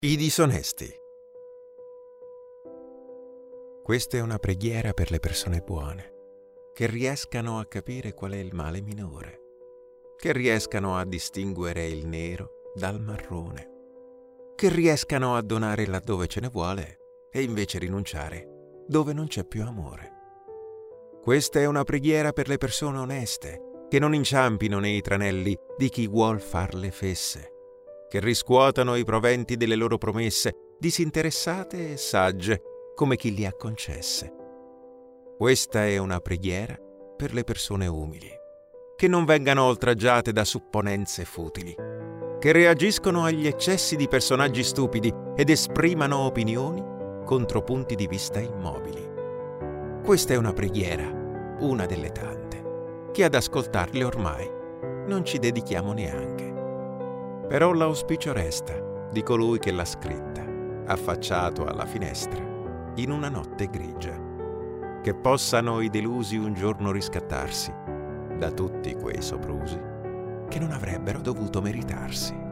I disonesti. Questa è una preghiera per le persone buone, che riescano a capire qual è il male minore, che riescano a distinguere il nero dal marrone, che riescano a donare laddove ce ne vuole e invece rinunciare dove non c'è più amore. Questa è una preghiera per le persone oneste, che non inciampino nei tranelli di chi vuol far le fesse, che riscuotano i proventi delle loro promesse, disinteressate e sagge come chi li ha concesse. Questa è una preghiera per le persone umili, che non vengano oltraggiate da supponenze futili, che reagiscono agli eccessi di personaggi stupidi ed esprimano opinioni contro punti di vista immobili. Questa è una preghiera, una delle tante, che ad ascoltarle ormai non ci dedichiamo neanche. Però l'auspicio resta di colui che l'ha scritta, affacciato alla finestra, in una notte grigia, che possano i delusi un giorno riscattarsi da tutti quei soprusi che non avrebbero dovuto meritarsi.